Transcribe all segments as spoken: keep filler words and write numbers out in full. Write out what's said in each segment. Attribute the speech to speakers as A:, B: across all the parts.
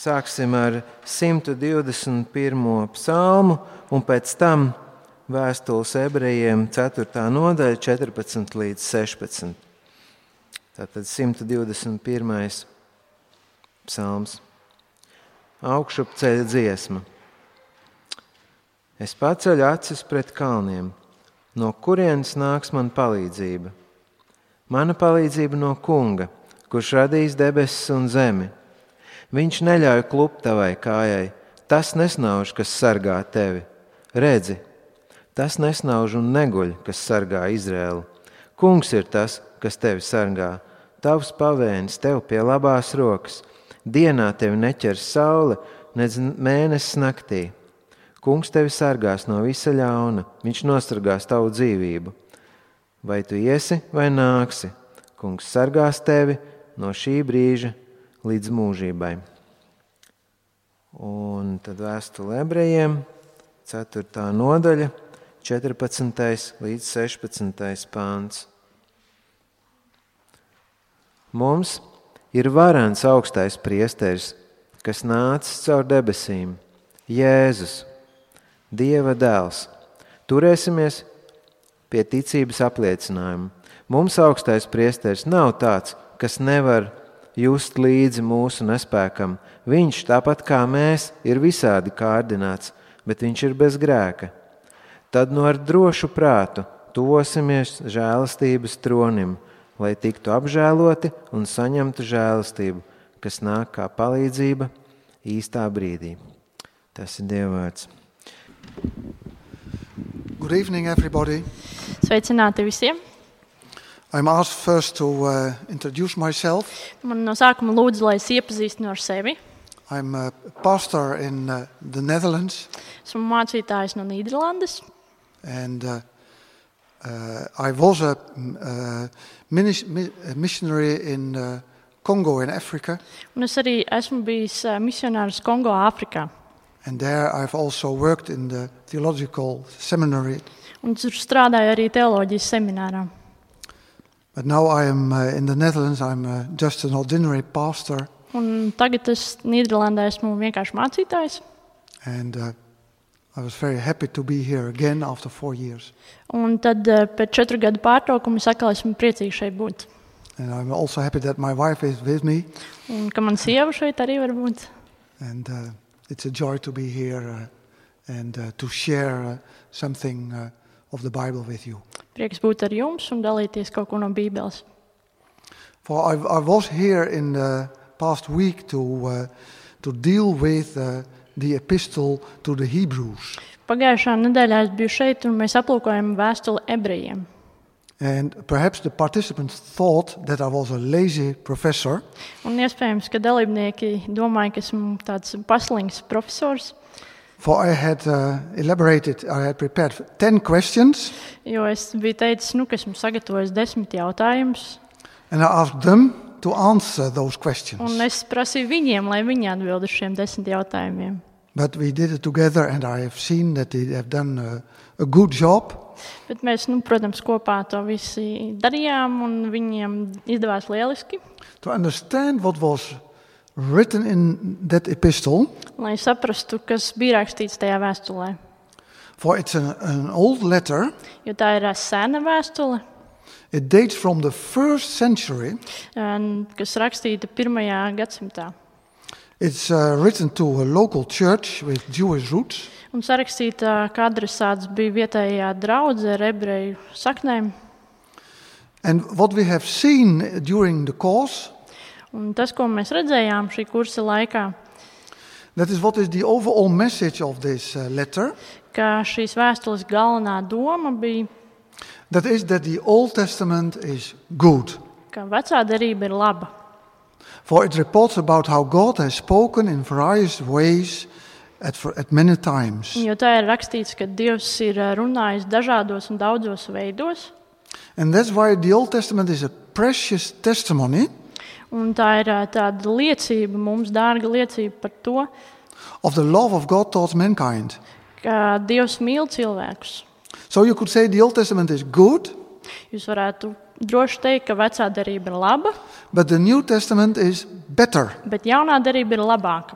A: sāksim ar simt divdesmit pirmo psalmu un pēc tam vēstules ebrejiem ceturtā nodaļa četrpadsmit līdz sešpadsmit. Tātad simt divdesmit pirmais psalms. Augšupceļa dziesma. Es paceļu acis pret kalniem. No kurienes nāks man palīdzība? Mana palīdzība no Kunga, kurš radījis debesis un zemi. Viņš neļauj klupt tavai kājai. Tas nesnauž, kas sargā tevi. Redzi, tas nesnauž un neguļ, kas sargā Izraēlu. Kungs ir tas, kas tevi sargā. Tavs pavēnis tev pie labās rokas. Dienā tevi neķers saule, nedz mēnesis naktī. Kungs tevi sargās no visa ļauna, viņš nosargās tavu dzīvību. Vai tu iesi vai nāksi? Kungs sargās tevi no šī brīža līdz mūžībai. Un tad vēstule ebrejiem, ceturtā nodaļa, četrpadsmitais līdz sešpadsmitais pāns. Mums ir varens augstais priesteris, kas nācis caur debesīm, Jēzus, Dieva dēls. Turēsimies pie ticības apliecinājuma. Mums augstais priesteris nav tāds, kas nevar just līdzi mūsu nespēkam. Viņš, tāpat kā mēs, ir visādi kārdināts, bet viņš ir bez grēka. Tad no ar drošu prātu tuvosimies žēlastības tronim, lai tiktu apžēloti un saņemtu žēlastību, kas nāk kā palīdzība īstā brīdī. Tas ir Dieva vārds.
B: Good evening, everybody.
C: Sveicināti visiem.
B: I'm asked first to uh, introduce myself.
C: Man no sākuma lūdzu, lai es iepazīstinu ar sevi.
B: I'm a pastor in uh, the Netherlands.
C: Esmu mācītājs no Nīderlandes.
B: And uh, uh, I was a, uh, minis- a missionary in uh, Congo in Africa.
C: Un es arī esmu bijis uh, misionārs Kongo, Āfrikā.
B: And there I've also worked in the theological seminary.
C: Un tur strādāju arī teoloģijas seminārā.
B: But now I am uh, in the Netherlands. I'm uh, just an ordinary pastor.
C: Un tagad es Nīderlandē esmu vienkārši mācītājs.
B: And uh, I was very happy to be here again after four years.
C: Un tad uh, pēc četru gadu pārtraukuma es atkal esmu priecīgs šeit būt.
B: And I'm also happy that my wife is with me.
C: Un ka man sieva šeit arī var būt.
B: And uh, it's a joy to be here uh, and uh, to share uh, something uh, of the Bible with you.
C: Prieks būt ar jums un dalīties kaut ko no Bībeles.
B: For I, I was here in the past week to uh, to deal with uh, the epistle to the Hebrews.
C: Pagājušā nedēļā es biju šeit un mēs aplūkojam vēstuli ebrejiem.
B: And perhaps the participants thought that I was a lazy professor.
C: Un iespējams, ka dalībnieki domāja, ka esmu tāds paslings profesors.
B: For I had uh, elaborated, I had prepared ten questions.
C: Jo es biju teicis, nu, ka esmu sagatavojis desmit jautājumus.
B: And I asked them to answer those questions.
C: Un es prasīju viņiem, lai viņi atbild uz šiem desmit jautājumiem.
B: But we did it together and I have seen that they have done a, a good job.
C: Bet mēs, nu, protams, kopā to visi darījām un viņiem izdevās lieliski.
B: To understand what was written in that epistle.
C: Lai saprastu, kas bija rakstīts tajā vēstulē.
B: For it's an, an old letter.
C: Jo tā ir sena vēstule.
B: It dates from the first century.
C: Kas rakstīta pirmajā gadsimtā.
B: It's uh, written to a local church with Jewish roots.
C: Un sarakstīta, kā adresāts bija vietējā draudze ar ebreju saknēm.
B: And what we have seen during the course.
C: Un tas, ko mēs redzējām šī kursa laikā.
B: That is what is the overall message of this uh, letter.
C: Ka šīs vēstules galvenā doma bija.
B: That is that the Old Testament is good.
C: Ka vecā derība ir laba.
B: For it reports about how God has spoken in various ways at, at many times.
C: Jo tā ir rakstīts, ka Dievs ir runājis dažādos un daudzos veidos.
B: And that's why the Old Testament is a precious testimony.
C: Un tā ir tāda liecība, mums dārga liecība par to.
B: Of the love of God towards mankind.
C: Ka Dievs mīl cilvēkus.
B: So you could say the Old Testament is good.
C: Jūs varētu droši teikt, ka vecā derība ir laba.
B: But the New Testament is better.
C: Bet jaunā derība ir labāka.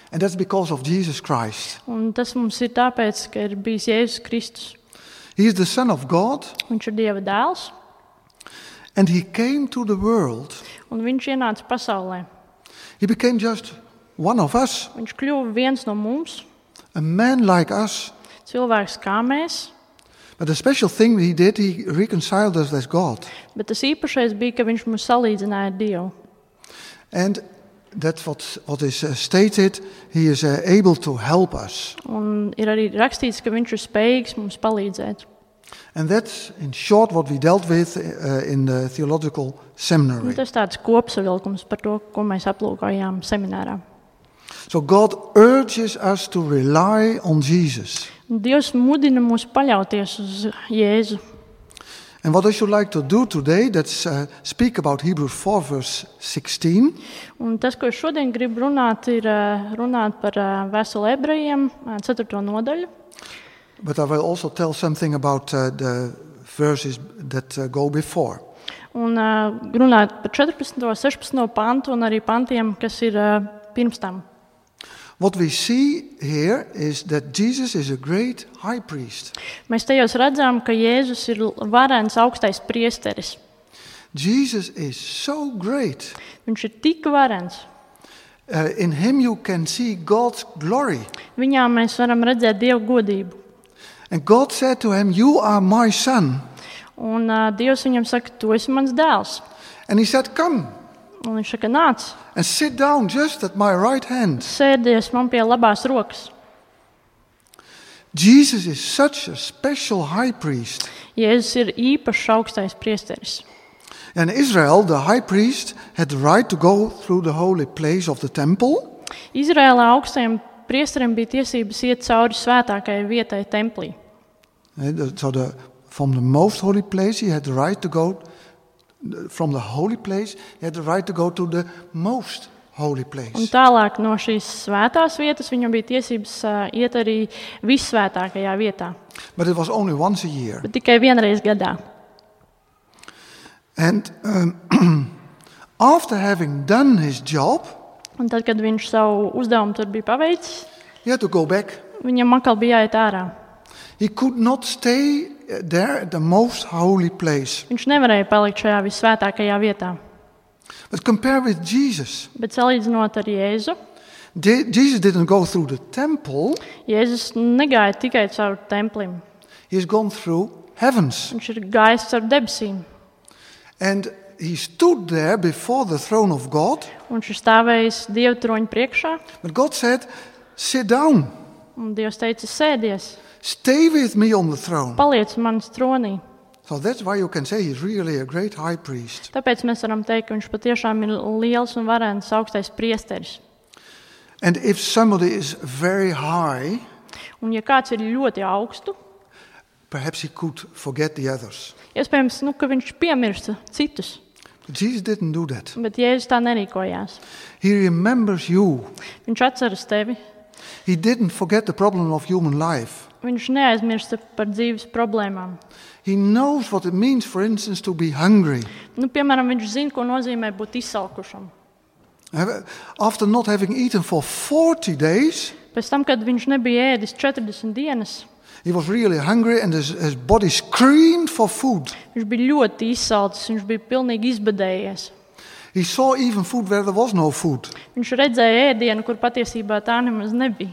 B: And that's because of Jesus Christ.
C: Un tas mums ir tāpēc, ka ir bijis Jēzus Kristus.
B: He is the Son of God,
C: Viņš ir Dieva dēls,
B: and he came to the world.
C: un viņš ienāca pasaulē.
B: He became just one of us,
C: Viņš kļuva viens no mums,
B: a man like us.
C: cilvēks kā mēs,
B: But the special thing he did, he reconciled us as God.
C: bet tas īpašais bija, ka viņš mūs salīdzināja ar Dievu.
B: And that's what, what is uh, stated. He is uh, able to help us.
C: Un ir arī rakstīts, ka viņš ir spējīgs mums palīdzēt.
B: And that's, in short, what we dealt with uh, in the theological
C: Un
B: seminary.
C: tas tāds kopsavilkums par to, ko mēs aplūkojām seminārā.
B: So God urges us to rely on Jesus.
C: Un Dievs mudina mūs paļauties uz Jēzu.
B: And what I should like to do today, that's uh, speak about Hebrews four, verse sixteen.
C: Un tas, ko es šodien gribu runāt, ir eh, runāt par eh, vēstuli ebrejiem, eh, ceturto nodaļu.
B: But I will also tell something about uh, the verses that uh, go before.
C: Un uh, runāt par četrpadsmito, sešpadsmito pantu un arī pantiem, kas ir uh, pirms tam.
B: What we see here is that Jesus is a great high priest.
C: Mēs tajos redzam, ka Jēzus ir varens augstais priesteris.
B: Jesus is so great.
C: Viņš ir tik varens.
B: Uh, in him you can see God's glory.
C: Viņā mēs varam redzēt Dievu godību.
B: And God said to him, "You are my son."
C: Un uh, Dievs viņam saka, tu esi mans dēls.
B: And he said, "Come
C: Un viņš saka, nāc,
B: and sit down just at my right hand."
C: sēdies man pie labās rokas.
B: Jesus is such a special high priest.
C: Jēzus ir īpašs augstais priesteris.
B: In Israel, the high priest had the right to go through the holy place of the temple.
C: Izrēlā augstajam priesterim bija tiesības iet cauri svētākajai vietai templī.
B: Uh, the- So the, from the most holy place, he had the right to go. From the holy place, he had the right to go to the most holy
C: Un
B: place.
C: tālāk no šīs svētās vietas viņam bija tiesības uh, iet arī vissvētākajā vietā,
B: But it was only once a year.
C: bet tikai vienreiz gadā.
B: And um, after having done his job,
C: Un tad, kad viņš savu uzdevumu tur bija paveicis,
B: he had to go back.
C: viņam atkal bija jāiet ārā.
B: He could not stay there at the most holy place.
C: Viņš nevarēja palikt šajā vissvētākajā vietā.
B: But compare with Jesus.
C: Bet salīdzinot ar Jēzu,
B: Je- Jesus didn't go through the temple.
C: Jēzus negāja tikai caur templim.
B: He's gone through heavens.
C: Viņš ir gājis caur debesīm.
B: And he stood there before the throne of God.
C: Un viņš ir stāvējis Dieva troņa priekšā.
B: But God said, "Sit down.
C: Un Dievs teica, sēdies,
B: Stay with me on the throne."
C: paliec manas tronī.
B: So that's why you can say he's really a great high priest.
C: Tāpēc mēs varam teikt, ka viņš patiešām ir liels un varens augstais priesteris.
B: And if somebody is very high,
C: Un ja kāds ir ļoti augstu,
B: perhaps he could forget the others.
C: iespējams, nu, ka viņš piemirsta citus.
B: But Jesus didn't do that.
C: Bet Jēzus tā nerīkojās.
B: He remembers you.
C: Viņš atceras tevi.
B: He didn't forget the problem of human life.
C: Viņš neaizmirsta par dzīves problēmām.
B: He knows what it means, for instance, to be hungry.
C: Nu, piemēram, viņš zina, ko nozīmē būt izsalkušam.
B: After not having eaten for forty days,
C: Pēc tam, kad viņš nebija ēdis četrdesmit dienas,
B: he was really hungry and his, his body screamed for food.
C: viņš bija ļoti izsalcis, viņš bija pilnīgi izbadējies.
B: He saw even food where there was no food.
C: Viņš redzēja ēdienu, kur patiesībā tā nemaz nebija.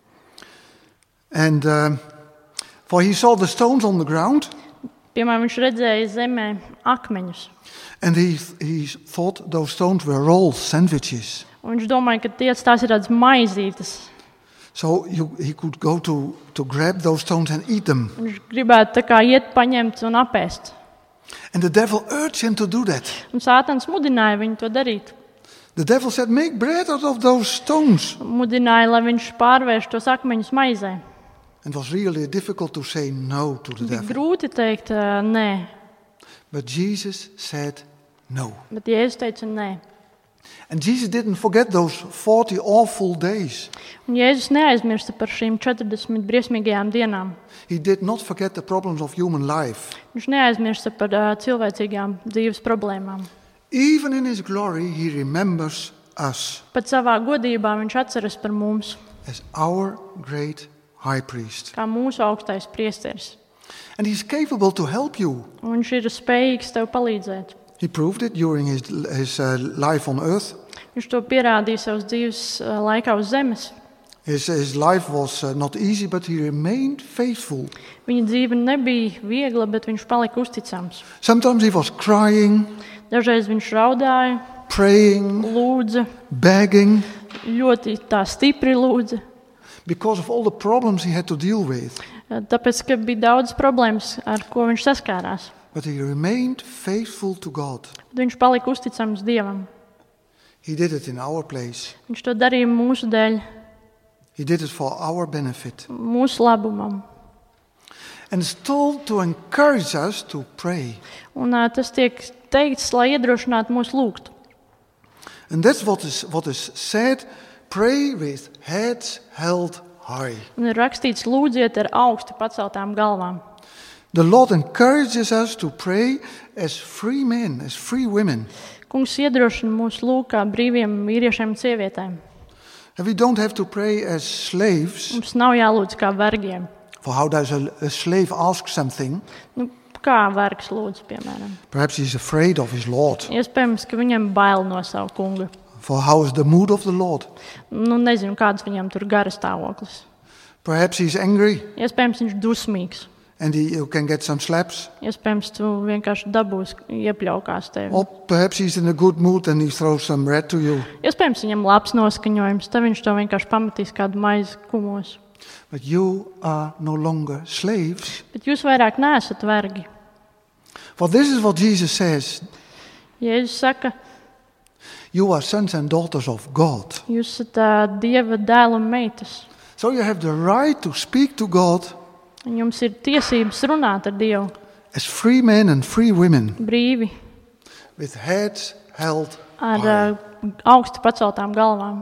B: And uh, for he saw the stones on the ground,
C: Piemēram, viņš redzēja zemē akmeņus.
B: and he, he thought those stones were rolls, sandwiches.
C: Un viņš domāja, ka tie, tās ir tādas maizītes.
B: So you, he could go to, to grab those stones and eat them.
C: Viņš gribētu tā kā iet paņemt un apēst.
B: And the devil urged him to do that.
C: Un Sātans mudināja viņu to darīt.
B: The devil said, "Make bread out of those stones."
C: Mudināja, lai viņš pārvērš tos akmeņus maizē.
B: It was really difficult to say no to the
C: Bija
B: devil.
C: grūti teikt ā, nē,
B: But Jesus said no.
C: bet Jēzus teica nē.
B: And Jesus didn't forget those forty awful days.
C: Un Jēzus neaizmirsta par šīm četrdesmit briesmīgajām dienām.
B: He did not forget the problems of human life.
C: Viņš neaizmirsta par uh, cilvēcīgām dzīves problēmām.
B: Even in his glory, he remembers us
C: Pat savā godībā viņš atceras par mums,
B: as our great high priest.
C: kā mūsu augstais priesteris.
B: And he's capable to help you.
C: Un viņš ir spējīgs tev palīdzēt.
B: He proved it during his, his uh, life on earth.
C: Viņš to pierādīja savas dzīves uh, laikā uz zemes.
B: His, his life was uh, not easy, but he remained faithful.
C: Viņa dzīve nebija viegla, bet viņš palika uzticams.
B: Sometimes he was crying,
C: Dažreiz viņš raudāja,
B: praying,
C: lūdza,
B: begging,
C: ļoti tā stipri lūdza,
B: because of all the problems he had to deal with.
C: tāpēc, ka bija daudz problēmas, ar ko viņš saskārās.
B: But he remained faithful to God.
C: Bet viņš palika uzticams Dievam.
B: He did it in our place.
C: Viņš to darīja mūsu dēļ,
B: He did it for our benefit.
C: mūsu labumam.
B: And it's told to encourage us to pray.
C: Un uh, tas tiek teikts, lai iedrošinātu mūs lūgt.
B: And that's what is, what is said. Pray with heads held high.
C: Un ir rakstīts, lūdziet ar augsti paceltām galvām.
B: The Lord encourages us to pray as free men, as free women.
C: Kungs iedrošina mūs lūgt kā brīviem vīriešiem un sievietēm.
B: And we don't have to pray as slaves.
C: Mums nav jālūdz kā vergiem.
B: For how does a, a slave ask something?
C: Nu, kā vergs lūdz, piemēram.
B: Perhaps he's afraid of his Lord.
C: Iespējams, ka viņam bail no savu kunga.
B: For how is the mood of the Lord?
C: Nu, nezinu, kāds viņam tur gara stāvoklis.
B: Perhaps he's angry
C: Iespējams, viņš dusmīgs.
B: and he, you can get some slaps.
C: Iespējams, tu vienkārši dabūsi iepļaukās tevi.
B: Or perhaps he's in a good mood and he throws some bread to you.
C: Iespējams, viņam labs noskaņojums, tad viņš to vienkārši pamatīs kādu maizi kumos.
B: But you are no longer slaves.
C: Bet jūs vairāk neesat vergi.
B: For this is what Jesus says.
C: Jēzus saka,
B: You are sons and daughters of God.
C: jūs esat uh, Dieva dēlu un meitas.
B: So you have the right to speak to God
C: Un jums ir tiesības runāt ar Dievu
B: as free men and free women
C: brīvi,
B: with heads held
C: ar
B: high.
C: uh, augsti paceltām galvām.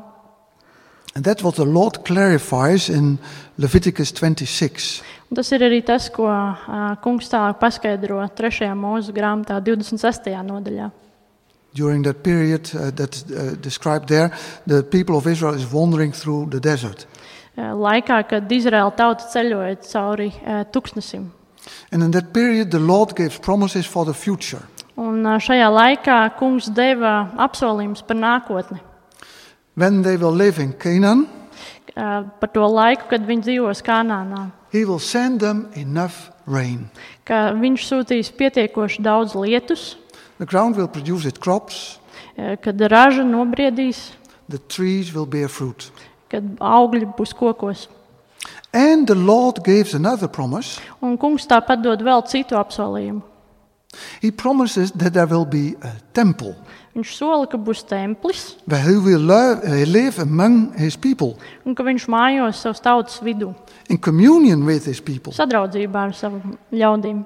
B: And that's what the Lord clarifies in Leviticus twenty-six.
C: Un tas ir arī tas, ko uh, kungs tālāk paskaidro trešajā mūzu grāmatā divdesmit sestajā nodaļā.
B: During that period uh, that's uh, described there, the people of Israel is wandering through the desert.
C: Uh, Laikā, kad Izraēla tauta ceļoja cauri uh, tuksnesim.
B: And in that period, the Lord gives promises for the future.
C: Un uh, šajā laikā kungs deva apsolījumus par nākotni.
B: When they will live in Canaan,
C: Uh, par to laiku, kad viņi dzīvos Kanānā.
B: He will send them enough rain.
C: Ka viņš sūtīs pietiekoši daudz lietus,
B: The ground will produce its crops,
C: uh, kad raža nobriedīs,
B: the trees will bear fruit.
C: kad augļi būs kokos.
B: And the Lord gives another promise.
C: Un kungs tāpat dod vēl citu apsolījumu.
B: He promises that there will be a temple
C: Viņš sola, ka būs templis
B: where he will lo- uh, live among his people,
C: un ka viņš mājos savas tautas vidū,
B: in communion with his people.
C: sadraudzībā ar savu ļaudīm.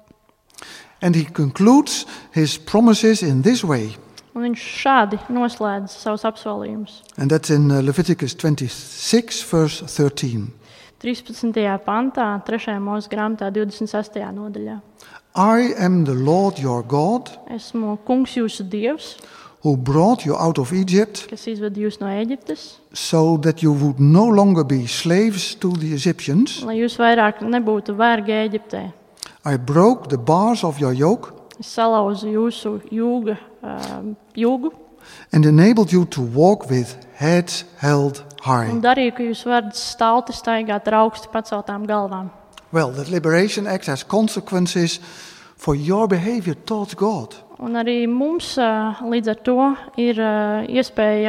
B: And he concludes his promises in this way.
C: Un viņš šādi noslēdz savus apsolījumus.
B: And that's in uh, Leviticus twenty-six, verse thirteen.
C: trīspadsmitajā pantā, trešajā mūsu grāmatā, divdesmit sestajā nodaļā.
B: I am the Lord your God,
C: Esmu kungs jūsu dievs,
B: who brought you out of Egypt,
C: kas izved jūs no Eģiptes,
B: so that you would no longer be slaves to the Egyptians.
C: lai jūs vairāk nebūtu vergi Eģiptē.
B: I broke the bars of your yoke
C: Es salauzu jūsu jūga, uh, jūgu
B: and enabled you to walk with heads held high.
C: un darīju, ka jūs varat stalti staigāt ar augsti paceltām galvām.
B: Well, that liberation act has consequences for your behavior towards God.
C: Un arī mums uh, līdz ar to ir uh, iespēja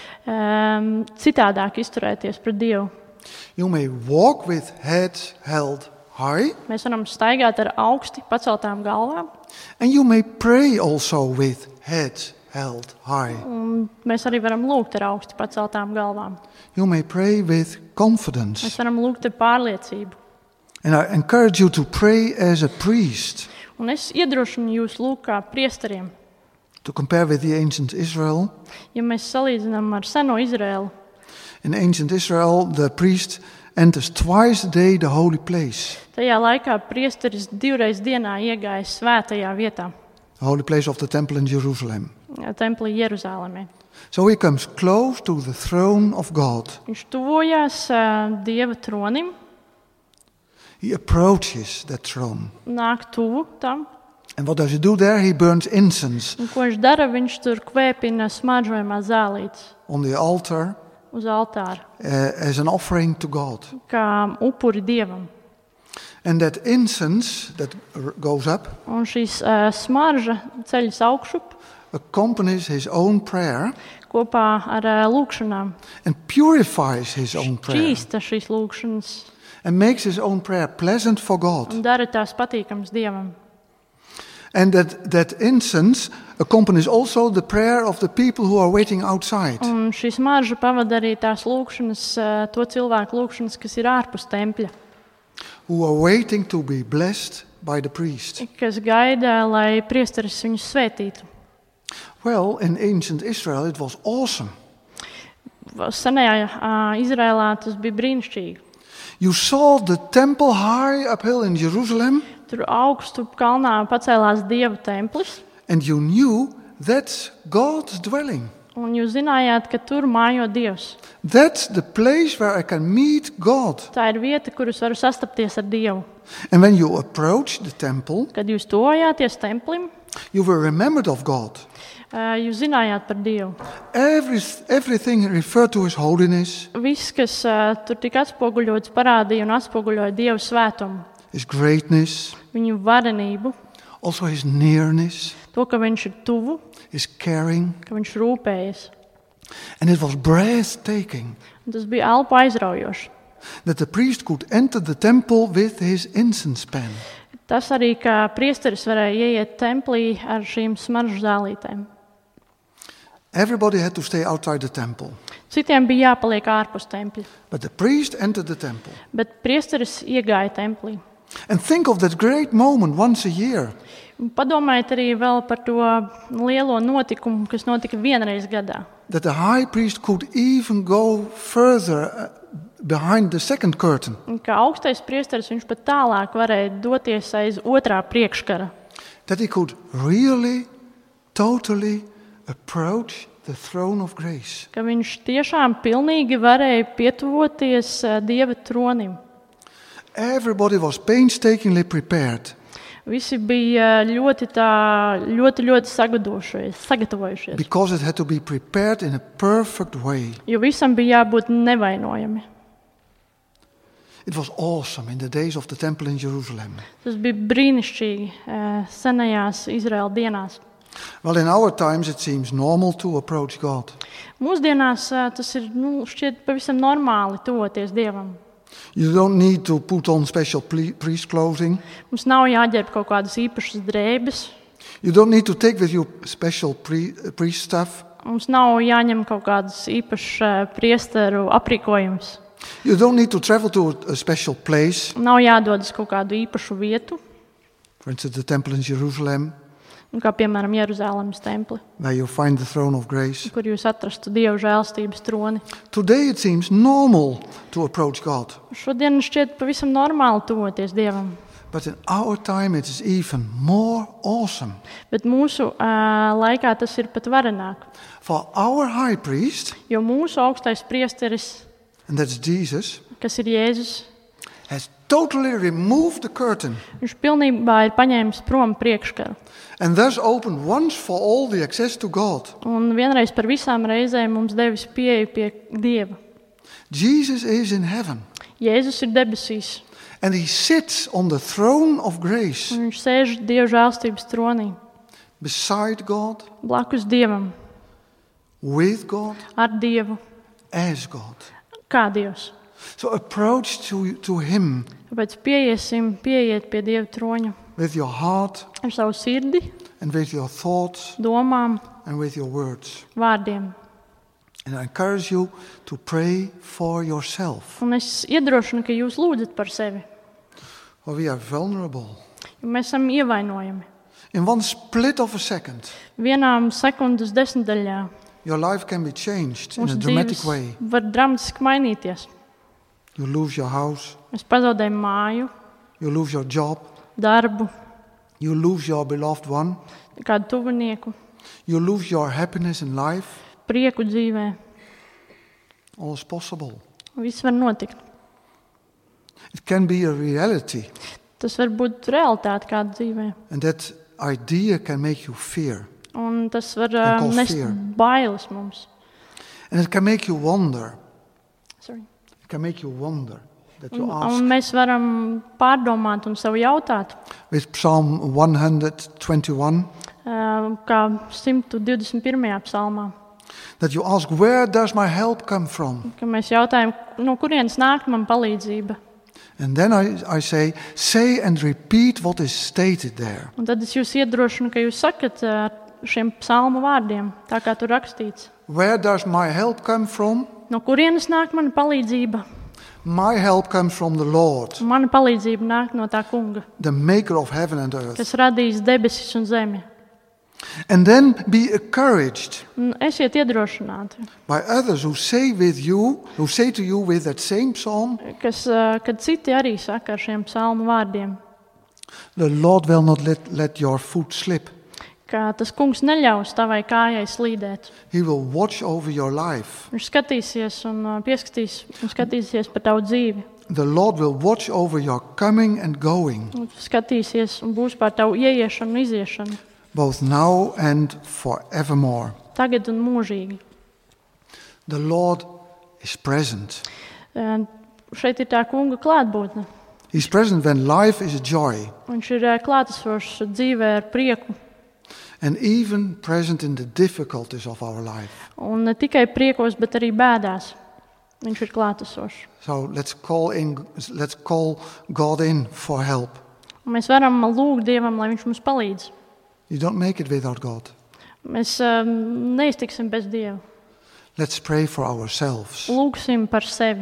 C: um, citādāk izturēties pret Dievu.
B: You may walk with heads held high,
C: Mēs varam staigāt ar augsti paceltām galvām,
B: and you may pray also with heads held high.
C: un mēs arī varam lūgt ar augsti paceltām galvām.
B: You may pray with confidence.
C: Mēs varam lūgt ar pārliecību.
B: And I encourage you to pray as a priest,
C: Un es iedrošinu jūs lūgt kā priesteriem.
B: to compare with the ancient Israel.
C: Ja mēs salīdzinām ar seno Izraēlu,
B: In ancient Israel, the priest enters twice a day the holy place,
C: tajā laikā priesteris divreiz dienā iegāja svētajā vietā,
B: the holy place of the temple in Jerusalem.
C: templī Jeruzālēmē.
B: So he comes close to the throne of God.
C: Viņš tuvojās uh, Dieva tronim,
B: He approaches that throne.
C: nāk tuvu tam.
B: And what does he do there? He burns incense
C: Un, ko viņš dara? Viņš tur kvēpina smaržojumā zālītes
B: on the altar
C: uz altāra,
B: uh, as an offering to God.
C: kā upuri Dievam.
B: And that incense that r- goes up
C: Un šīs uh, smarža ceļas augšup
B: accompanies his own prayer
C: kopā ar uh, lūkšanām.
B: and purifies his own prayer
C: Šķīsta šīs lūkšanas
B: and makes his own prayer pleasant for God.
C: un dara tās patīkams Dievam.
B: And that, that incense accompanies also the prayer of the people who are waiting outside.
C: Un šī smarža pavada arī tās lūkšanas, uh, to cilvēku lūkšanas, kas ir ārpus tempļa,
B: Who are waiting to be blessed by the priest.
C: kas gaida, lai priesteris viņus svētītu.
B: Well, in ancient Israel it was awesome.
C: Senajā uh, Izrēlā tas bija brīnišķīgi.
B: You saw the temple high uphill in Jerusalem,
C: Tur augstu kalnā pacēlās Dieva templis,
B: and you knew that's God's dwelling.
C: un jūs zinājāt, ka tur mājo Dievs.
B: That's the place where I can meet God.
C: Tā ir vieta, kur es varu sastapties ar Dievu.
B: And when you approach the temple,
C: Kad jūs tojāties templim,
B: you were remembered of God.
C: uh, jūs zinājāt par Dievu.
B: Every, everything referred to His holiness,
C: Viss, kas uh, tur tika atspoguļots, parādīja un atspoguļoja Dieva svētumu,
B: His greatness,
C: viņu varenību,
B: also His nearness,
C: to, ka viņš ir tuvu,
B: His caring.
C: ka viņš rūpējas.
B: And it was breathtaking
C: Un tas bija elpu aizraujoši.
B: that the priest could enter the temple with his incense pen.
C: Tas arī, ka priesteris varēja ieiet templī ar šīm smaržu zālītēm.
B: Everybody had to stay outside the temple,
C: Citiem bija jāpaliek ārpus tempļa,
B: but the priest entered the temple.
C: bet priesteris iegāja templī.
B: And think of that great moment once a year.
C: Un padomājiet arī vēl par to lielo notikumu, kas notika vienreiz gadā.
B: That the high priest could even go further uh, behind the second curtain.
C: Un kā augstais priesteris, viņš pat tālāk varēja doties aiz otrā priekškara.
B: That he could really, totally approach the throne of grace.
C: Ka viņš tiešām pilnīgi varēja pietuvoties eh, Dieva tronim.
B: Everybody was painstakingly prepared.
C: Visi bija ļoti, tā, ļoti, ļoti sagatavojušies, sagatavojušies.
B: Because it had to be prepared in a perfect way.
C: Jo visam bija jābūt nevainojami.
B: It was awesome in the days of the temple in Jerusalem.
C: Tas bija brīnišķīgi eh, senajās Izraēla dienās.
B: Well, in our times it seems normal to approach God.
C: Mūsdienās eh, tas ir nu, šķiet pavisam normāli tuvoties Dievam.
B: You don't need to put on special ple- priest clothing.
C: Mums nav jāģērb kaut kādas īpašas drēbes.
B: You don't need to take with you special pre- uh, priest stuff.
C: Mums nav jāņem kaut kādas īpašas eh, priesteru aprīkojums.
B: You don't need to travel to a, a special place.
C: Nav jādodas kaut kādu īpašu vietu,
B: For instance, the temple in Jerusalem,
C: nu, kā piemēram Jeruzalemes templi,
B: where you find the throne of grace.
C: kur jūs atrastu Dieva žēlstības troni.
B: Today it seems normal to approach God.
C: Šodien šķiet pavisam normāli tuvoties Dievam,
B: But in our time it is even more awesome.
C: bet mūsu uh, laikā tas ir pat varenāk.
B: For our high priest,
C: Jo mūsu augstais priesteris,
B: and that's Jesus,
C: kas ir Jēzus,
B: has totally removed the curtain
C: viņš pilnībā ir paņēmis prom priekškaru.
B: and thus opened once for all the access to God.
C: Un vienreiz par visām reizēm mums devis pieeju pie Dieva.
B: Jesus is in heaven
C: Jēzus ir debesīs,
B: and he sits on the throne of grace
C: un viņš sēž Dieva žēlstības tronī,
B: beside God,
C: blakus Dievam,
B: with God,
C: ar Dievu,
B: as God.
C: kā Dievs.
B: So approach to, to him
C: Tāpēc pieiesim, pieiet pie Dieva troņa
B: with your heart
C: ar savu sirdi,
B: and with your thoughts
C: domām,
B: and with your words.
C: vārdiem.
B: And I encourage you to pray for yourself.
C: Un es iedrošinu, ka jūs lūdzat par sevi,
B: For we are vulnerable.
C: jo mēs esam ievainojami.
B: In one split of a second,
C: Vienā sekundes desmitdaļā
B: your life can be changed in a
C: mūsu
B: dramatic
C: dzīves
B: way.
C: var dramatiski mainīties.
B: You lose your house,
C: Mēs pazaudējam māju,
B: you lose your job,
C: darbu,
B: you lose your beloved one,
C: kādu tuvinieku,
B: you lose your happiness in life,
C: prieku dzīvē.
B: All is possible.
C: Viss var notikt.
B: It can be a reality.
C: Tas var būt realitāte kāda dzīvē.
B: And that idea can make you fear.
C: Un tas var
B: Can
C: uh,
B: cause
C: nest
B: fear.
C: bailes mums.
B: And it can make you wonder.
C: Sorry.
B: It can make you wonder. That you
C: Un,
B: ask
C: un mēs varam pārdomāt un sev jautāt,
B: with Psalm one twenty-one.
C: uh, kā simt divdesmit pirmajā psalmā,
B: That you ask, where does my help come from?
C: ka mēs jautājam, no kurienes nāk man palīdzība.
B: And then I, I say, say and repeat what is stated there.
C: Un tad es jūs iedrošinu, ka jūs sakat uh, šiem psalmu vārdiem, tā kā tur rakstīts.
B: Where does my help come from?
C: No kurienes nāk mana palīdzība?
B: My help comes from the Lord,
C: Mana palīdzība nāk no tā kunga,
B: the maker of heaven and earth.
C: kas radījis debesis un zemi.
B: And then be encouraged
C: Un esiet iedrošināti,
B: by others who say with you, who say to you with that same psalm,
C: kas, uh, kad citi arī saka ar šiem psalmu vārdiem,
B: the Lord will not let, let your foot slip.
C: ka tas kungs neļaus tavai kājai slīdēt.
B: He will watch over your life.
C: Viņš skatīsies un uh, pieskatīs un skatīsies par tavu dzīvi.
B: The Lord will watch over your coming and going,
C: Un skatīsies un būs pār tavu ieiešanu un iziešanu.
B: both now and forevermore.
C: Tagad un mūžīgi.
B: The Lord is present.
C: Uh, šeit ir tā kunga klātbūtne.
B: He's present when life is a joy,
C: Viņš ir uh, klātesošs dzīvē ar prieku.
B: and even present in the difficulties of our life.
C: Un ne tikai priekos, bet arī bēdās. Viņš ir klātesošs.
B: So let's call in, let's call God in for help.
C: Un mēs varam lūgt Dievam, lai viņš mums palīdz.
B: You don't make it without God.
C: Mēs um, neiztiksim bez Dieva.
B: Let's pray for ourselves.
C: Lūgsim par sevi.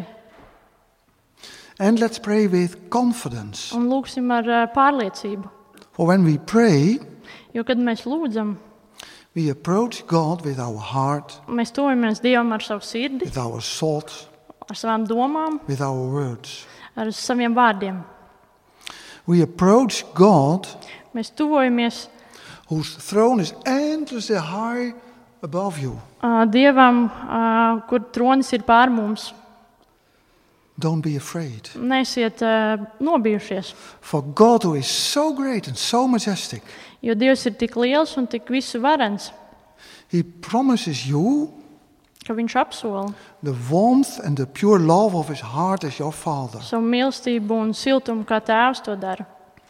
B: And let's pray with confidence.
C: Un lūgsim ar uh, pārliecību.
B: For when we pray,
C: Jo, kad mēs lūdzam,
B: we approach God with our heart,
C: mēs tuvojamies Dievam ar savu sirdi,
B: with our thoughts,
C: ar savām domām,
B: with our words.
C: ar saviem vārdiem.
B: We approach God,
C: Mēs tuvojamies
B: whose throne is endlessly high above you.
C: uh, Dievam, uh, kur tronis ir pār mums.
B: Don't be afraid.
C: Neesiet uh, nobijušies,
B: For God, who is so great and so majestic,
C: jo Dievs ir tik liels un tik visu varens,
B: He promises you
C: ka viņš apsola
B: the warmth and the pure love of His heart as your Father.
C: savu mīlestību un siltumu, kā tēvs to dara.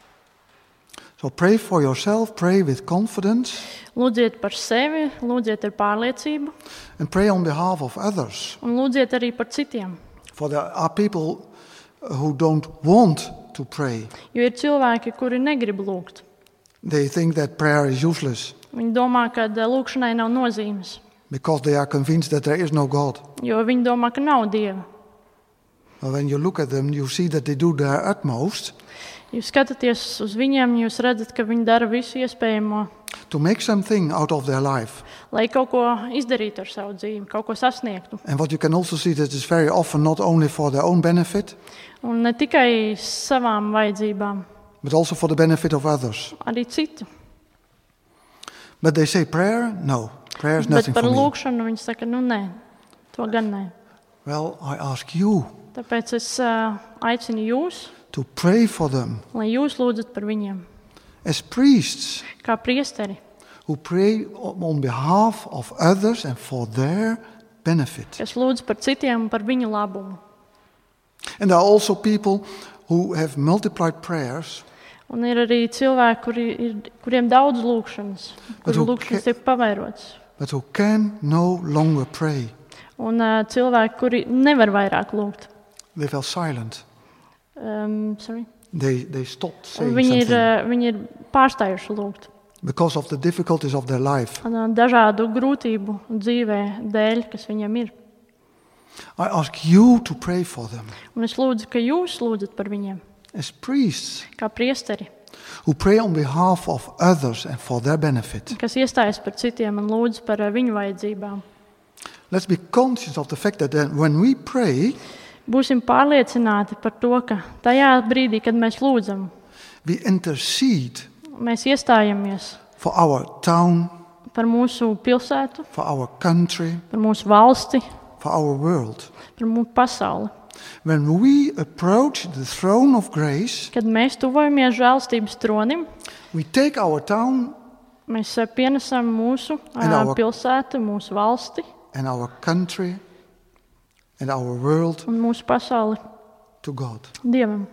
B: So pray for yourself, pray with confidence,
C: Lūdziet par sevi, lūdziet ar pārliecību
B: and pray on behalf of others.
C: un lūdziet arī par citiem.
B: For there are people who don't want to pray.
C: Jo ir cilvēki, kuri negrib lūgt.
B: They think that prayer is useless
C: Viņi domā, ka lūkšanai nav nozīmes,
B: because they are convinced that there is no God.
C: jo viņi domā, ka nav Dieva.
B: But when you look at them, you see that they do their utmost
C: Jūs skatāties uz viņiem, jūs redzat, ka viņi dara visu iespējamo,
B: to make something out of their life.
C: lai kaut ko izdarītu ar savu dzīvi, kaut ko sasniegtu.
B: And what you can also see that is very often not only for their own benefit,
C: Un ne tikai savām vajadzībām,
B: but also for the benefit of others.
C: arī citu.
B: But they say prayer? No, prayer is
C: Bet
B: nothing
C: par
B: for me.
C: lūkšanu viņi saka, nu nē, to gan nē.
B: Well, I ask you
C: Tāpēc es uh, aicinu jūs,
B: to pray for them
C: lai jūs lūdzat par viņiem,
B: as priests
C: kā priesteri,
B: who pray on behalf of others and for their benefit.
C: kas lūdz par citiem un par viņu labumu.
B: And there are also people who have multiplied prayers,
C: Un ir arī cilvēki, kuri ir, kuriem daudz lūkšanas,
B: Bet
C: kuru
B: who
C: lūkšanas
B: ca-
C: tiek pavairotas.
B: but who can no longer pray.
C: Un uh, cilvēki, kuri nevar vairāk lūgt.
B: They fell silent.
C: Um, sorry.
B: They, they stopped
C: Un
B: saying
C: viņi, ir,
B: something
C: uh, viņi ir pārstājuši lūgt.
B: because of the difficulties of their life.
C: Un, uh, dažādu grūtību dzīvē dēļ, kas viņam ir.
B: I ask you to pray for them
C: Un es lūdzu, ka jūs lūdzat par viņiem,
B: as priests
C: kā priesteri,
B: who pray on behalf of others and for their benefit.
C: kas iestājas par citiem un lūdz par uh, viņu vajadzībām.
B: Let's be conscious of the fact that then when we pray,
C: Būsim pārliecināti par to, ka tajā brīdī, kad mēs lūdzam,
B: we intercede
C: mēs iestājamies
B: for our town,
C: par mūsu pilsētu,
B: for our country,
C: par mūsu valsti,
B: for our world.
C: par mūsu pasauli.
B: When we approach the throne of grace,
C: Kad mēs tuvojamies žēlstības tronim,
B: we take our town
C: mēs eh, pienesam mūsu
B: And
C: ā,
B: our-
C: pilsētu, mūsu valsti
B: and our country and our world
C: un mūsu pasauli
B: to God.
C: Dievam.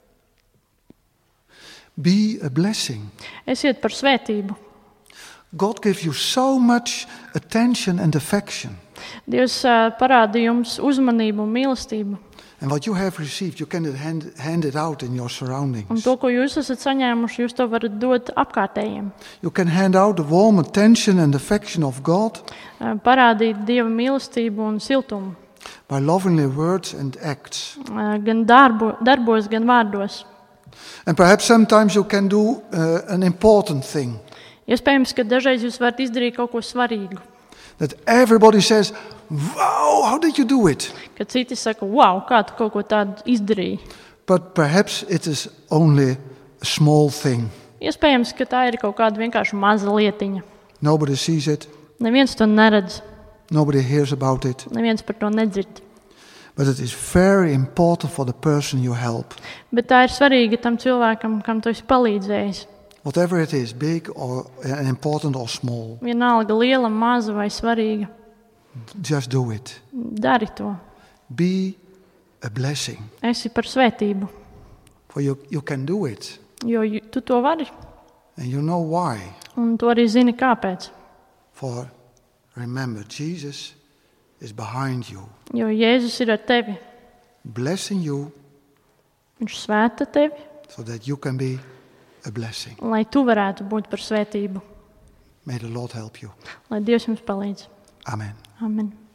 B: Be a blessing.
C: Esiet par svētību.
B: God gives you so much attention and affection.
C: Dievs ā, parāda jums uzmanību un mīlestību.
B: And what you have received, you can hand, hand it out in your
C: Un
B: surroundings.
C: to, ko jūs esat saņēmuši, jūs to varat dot apkārtējiem.
B: You can hand out the warm attention and affection of God
C: Ā, Parādīt Dieva mīlestību un siltumu.
B: by lovingly words and acts.
C: Ā, Gan darbo, darbos, gan vārdos.
B: And perhaps sometimes you can do uh, an important thing
C: Iespējams, ka dažreiz jūs varat izdarīt kaut ko svarīgu.
B: that everybody says, wow, how did you do it?
C: Kad citi saka, wow, kā tu kaut ko tādu izdarīji.
B: But perhaps it is only a small thing.
C: Iespējams, ka tā ir kaut kāda vienkārši maza lietiņa.
B: Nobody sees it,
C: Neviens to neredz,
B: nobody hears about it.
C: neviens par to nedzird.
B: But it is very important for the person you help.
C: Bet tā ir svarīga tam cilvēkam, kam tu esi palīdzējis.
B: Whatever it is, big or uh, important or small,
C: Vienalga liela, maza vai svarīga.
B: just do it.
C: Dari to.
B: Be a blessing.
C: Esi par svētību.
B: For you, you can do it.
C: Jo ju- tu to vari.
B: And you know why.
C: Un tu arī zini, kāpēc.
B: For remember, Jesus is behind you,
C: Jo Jēzus ir ar tevi.
B: blessing you
C: Viņš svēta tevi,
B: so that you can be a blessing.
C: lai tu varētu būt par svētību.
B: May the Lord help you.
C: Lai Dievs jums palīdz.
B: Amen.
C: Amen.